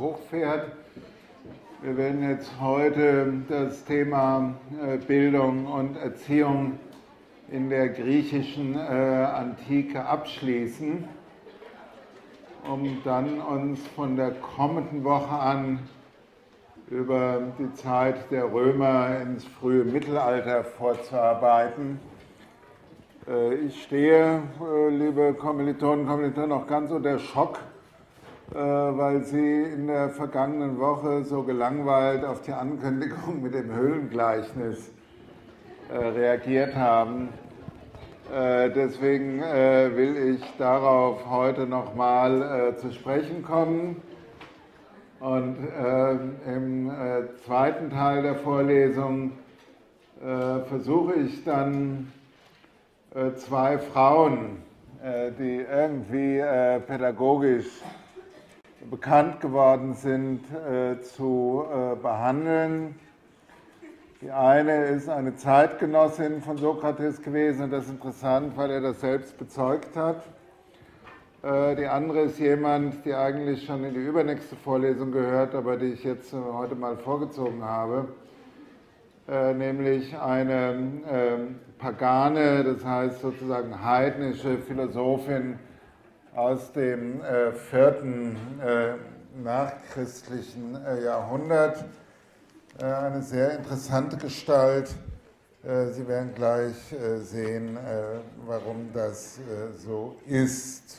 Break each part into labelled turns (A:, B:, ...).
A: hochfährt. Wir werden jetzt heute das Thema Bildung und Erziehung in der griechischen Antike abschließen, um dann uns von der kommenden Woche an über die Zeit der Römer ins frühe Mittelalter vorzuarbeiten. Ich stehe, liebe Kommilitonen und Kommilitonen, noch ganz unter Schock, weil Sie in der vergangenen Woche so gelangweilt auf die Ankündigung mit dem Höhlengleichnis reagiert haben. Deswegen will ich darauf heute nochmal zu sprechen kommen. Und im zweiten Teil der Vorlesung versuche ich dann zwei Frauen, die irgendwie pädagogisch bekannt geworden sind, zu behandeln. Die eine ist eine Zeitgenossin von Sokrates gewesen, und das ist interessant, weil er das selbst bezeugt hat. Die andere ist jemand, die eigentlich schon in die übernächste Vorlesung gehört, aber die ich jetzt heute mal vorgezogen habe, nämlich eine pagane, das heißt sozusagen heidnische Philosophin aus dem 4. nachchristlichen Jahrhundert. Eine sehr interessante Gestalt. Sie werden gleich sehen, warum das so ist.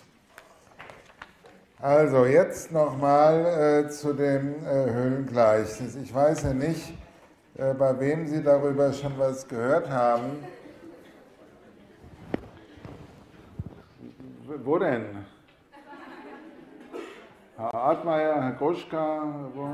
A: Also jetzt nochmal zu dem Höhlengleichnis. Ich weiß ja nicht, bei wem Sie darüber schon was gehört haben. Wo denn? Herr Ortmeier, Herr Gruschka? Wo?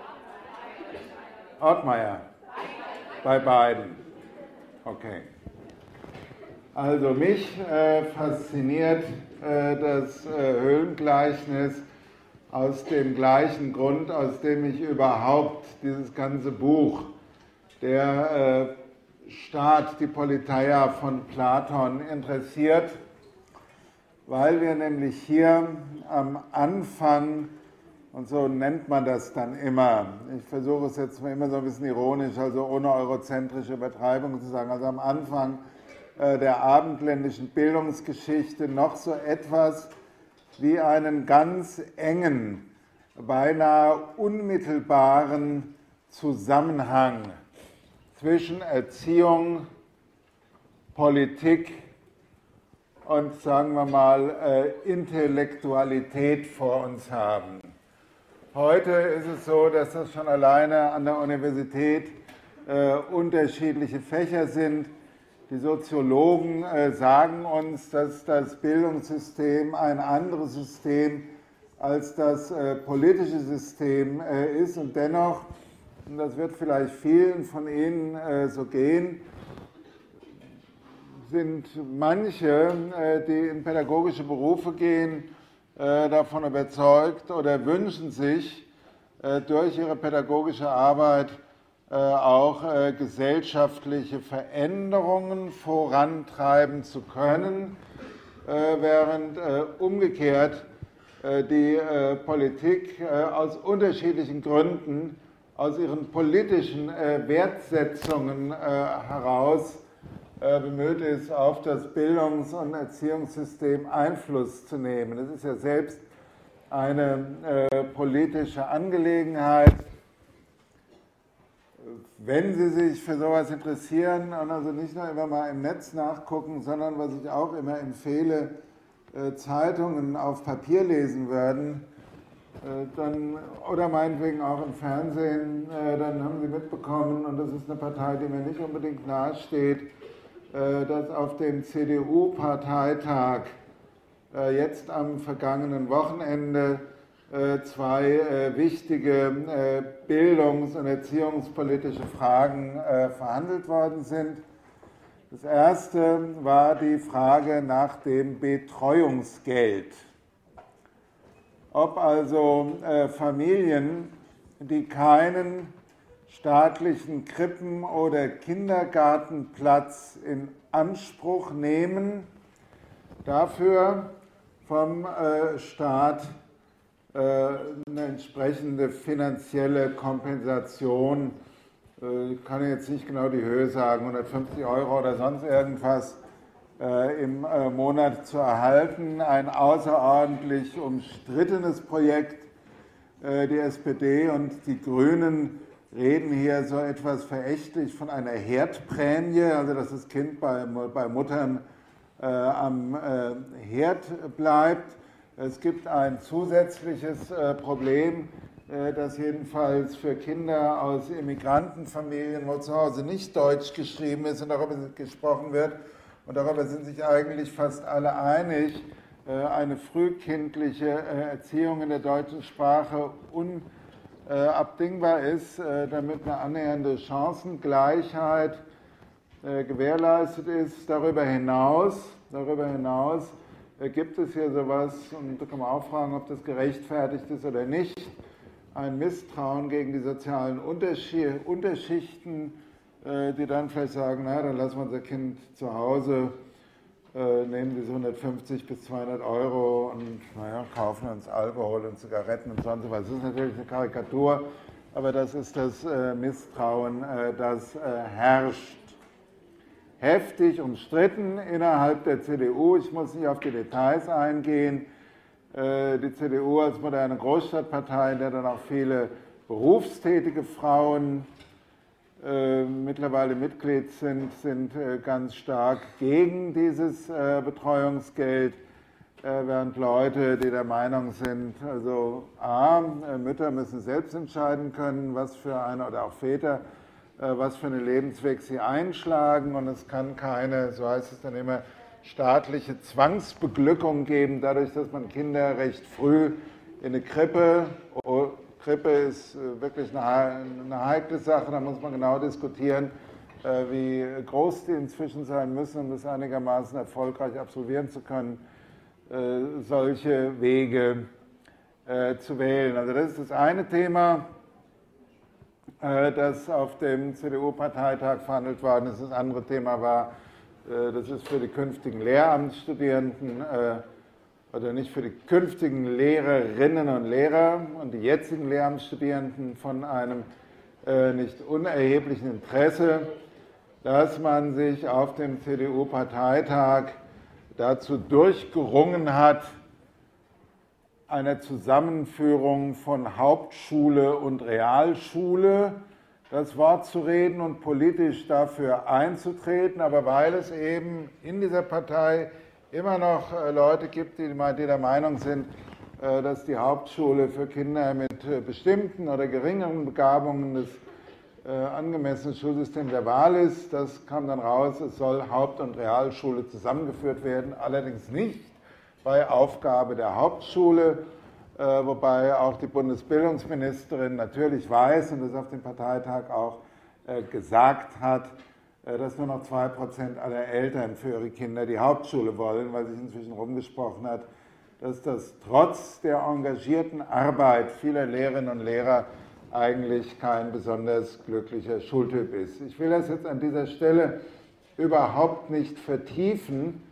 A: Ortmeier? Bei beiden. Okay. Also mich fasziniert das Höhlengleichnis aus dem gleichen Grund, aus dem mich überhaupt dieses ganze Buch, der Staat, die Politeia von Platon, interessiert, weil wir nämlich hier am Anfang, und so nennt man das dann immer, ich versuche es jetzt immer so ein bisschen ironisch, also ohne eurozentrische Übertreibung zu sagen, also am Anfang der abendländischen Bildungsgeschichte noch so etwas wie einen ganz engen, beinahe unmittelbaren Zusammenhang zwischen Erziehung, Politik und, sagen wir mal, Intellektualität vor uns haben. Heute ist es so, dass das schon alleine an der Universität unterschiedliche Fächer sind. Die Soziologen sagen uns, dass das Bildungssystem ein anderes System als das politische System ist. Und dennoch, und das wird vielleicht vielen von Ihnen so gehen, sind manche, die in pädagogische Berufe gehen, davon überzeugt oder wünschen sich durch ihre pädagogische Arbeit auch gesellschaftliche Veränderungen vorantreiben zu können, während umgekehrt die Politik aus unterschiedlichen Gründen, aus ihren politischen Wertsetzungen heraus bemüht ist, auf das Bildungs- und Erziehungssystem Einfluss zu nehmen. Das ist ja selbst eine politische Angelegenheit. Wenn Sie sich für sowas interessieren und also nicht nur immer mal im Netz nachgucken, sondern was ich auch immer empfehle, Zeitungen auf Papier lesen würden, dann, oder meinetwegen auch im Fernsehen, dann haben Sie mitbekommen, und das ist eine Partei, die mir nicht unbedingt nahesteht, dass auf dem CDU-Parteitag jetzt am vergangenen Wochenende zwei wichtige bildungs- und erziehungspolitische Fragen verhandelt worden sind. Das erste war die Frage nach dem Betreuungsgeld. Ob also Familien, die keinen staatlichen Krippen- oder Kindergartenplatz in Anspruch nehmen, dafür vom Staat eine entsprechende finanzielle Kompensation, ich kann jetzt nicht genau die Höhe sagen, 150 € oder sonst irgendwas im Monat zu erhalten. Ein außerordentlich umstrittenes Projekt. Die SPD und die Grünen reden hier so etwas verächtlich von einer Herdprämie, also dass das Kind bei Muttern am Herd bleibt. Es gibt ein zusätzliches Problem, das jedenfalls für Kinder aus Immigrantenfamilien, wo zu Hause nicht Deutsch geschrieben ist und darüber gesprochen wird, und darüber sind sich eigentlich fast alle einig, eine frühkindliche Erziehung in der deutschen Sprache unabdingbar ist, damit eine annähernde Chancengleichheit gewährleistet ist. Darüber hinaus gibt es hier sowas, und da kann man auch fragen, ob das gerechtfertigt ist oder nicht, ein Misstrauen gegen die sozialen Unterschichten, die dann vielleicht sagen, na, dann lassen wir unser Kind zu Hause, nehmen diese 150 bis 200 € und kaufen uns Alkohol und Zigaretten und sonst was. Das ist natürlich eine Karikatur, aber das ist das Misstrauen, das herrscht. Heftig umstritten innerhalb der CDU. Ich muss nicht auf die Details eingehen. Die CDU als moderne Großstadtpartei, in der dann auch viele berufstätige Frauen mittlerweile Mitglied sind ganz stark gegen dieses Betreuungsgeld, während Leute, die der Meinung sind, also Mütter müssen selbst entscheiden können, was für eine, oder auch Väter, was für einen Lebensweg sie einschlagen, und es kann keine, so heißt es dann immer, staatliche Zwangsbeglückung geben, dadurch, dass man Kinder recht früh in eine Krippe ist wirklich eine heikle Sache, da muss man genau diskutieren, wie groß die inzwischen sein müssen, um das einigermaßen erfolgreich absolvieren zu können, solche Wege zu wählen. Also das ist das eine Thema, das auf dem CDU-Parteitag verhandelt worden ist. Das andere Thema war, das ist für die künftigen Lehramtsstudierenden, oder nicht für die künftigen Lehrerinnen und Lehrer und die jetzigen Lehramtsstudierenden von einem nicht unerheblichen Interesse, dass man sich auf dem CDU-Parteitag dazu durchgerungen hat, einer Zusammenführung von Hauptschule und Realschule das Wort zu reden und politisch dafür einzutreten, aber weil es eben in dieser Partei immer noch Leute gibt, die der Meinung sind, dass die Hauptschule für Kinder mit bestimmten oder geringeren Begabungen das angemessene Schulsystem der Wahl ist. Das kam dann raus, es soll Haupt- und Realschule zusammengeführt werden, allerdings nicht bei Aufgabe der Hauptschule, wobei auch die Bundesbildungsministerin natürlich weiß und das auf dem Parteitag auch gesagt hat, dass nur noch 2% aller Eltern für ihre Kinder die Hauptschule wollen, weil sich inzwischen rumgesprochen hat, dass das trotz der engagierten Arbeit vieler Lehrerinnen und Lehrer eigentlich kein besonders glücklicher Schultyp ist. Ich will das jetzt an dieser Stelle überhaupt nicht vertiefen,